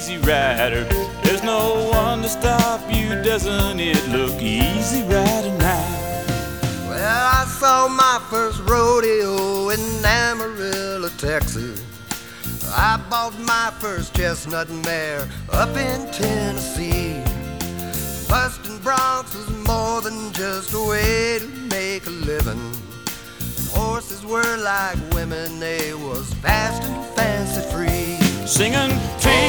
easy rider. There's no one to stop you, doesn't it look easy riding now? Well, I saw my first rodeo in Amarillo, Texas. I bought my first chestnut mare up in Tennessee. Busting broncs was more than just a way to make a living. And horses were like women, they was fast and fancy free. Singing,